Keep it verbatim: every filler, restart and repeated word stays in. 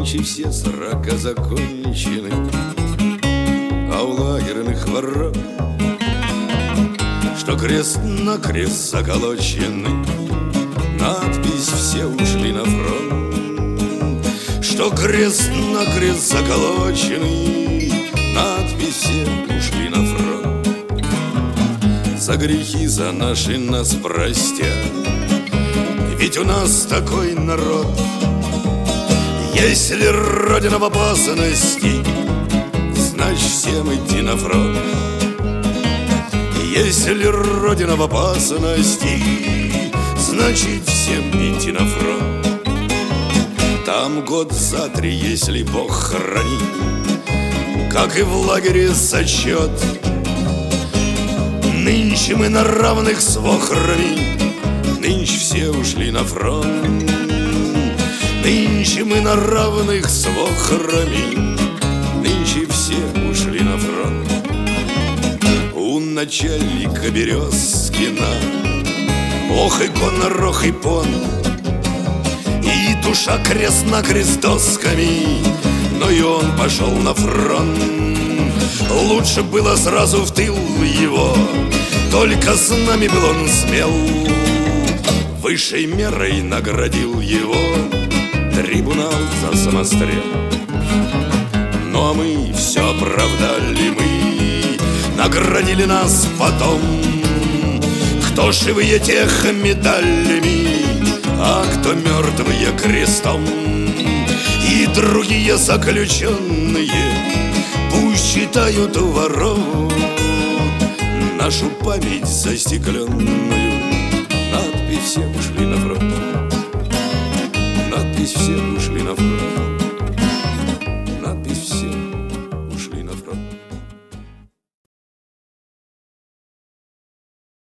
Нынче все срока закончены, а у лагерных ворот, что крест на крест заколочены, надпись «Все ушли на фронт». Что крест на крест заколочены, надпись «Все ушли на фронт». За грехи за наши нас простят, ведь у нас такой народ. Если Родина в опасности, значит всем идти на фронт. Если Родина в опасности, значит всем идти на фронт. Там год за три, если Бог хранит, как и в лагере зачет. Нынче мы на равных с вохрами, нынче все ушли на фронт. Нынче мы на равных с вохрами, нынче все ушли на фронт. У начальника Березкина ох и гонор, ох и пон, и душа крест-накрест досками, но и он пошел на фронт. Лучше было сразу в тыл его, только с нами был он смел. Высшей мерой наградил его трибунал за самострел. Ну а мы все оправдали, мы наградили нас потом. Кто живые, тех медалями, а кто мертвые крестом. И другие заключенные пусть читают у ворот нашу память застекленную. Надпись «Все ушли на фронт». Надпись «Все ушли на фронт».